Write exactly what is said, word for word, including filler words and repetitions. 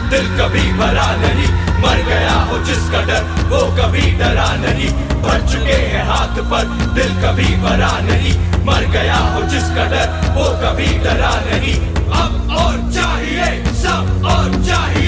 दिल कभी भरा नहीं, मर गया हो जिसका डर वो कभी डरा नहीं। भर चुके हैं हाथ पर दिल कभी भरा नहीं, मर गया हो जिसका डर वो कभी डरा नहीं। अब और चाहिए, सब और चाहिए।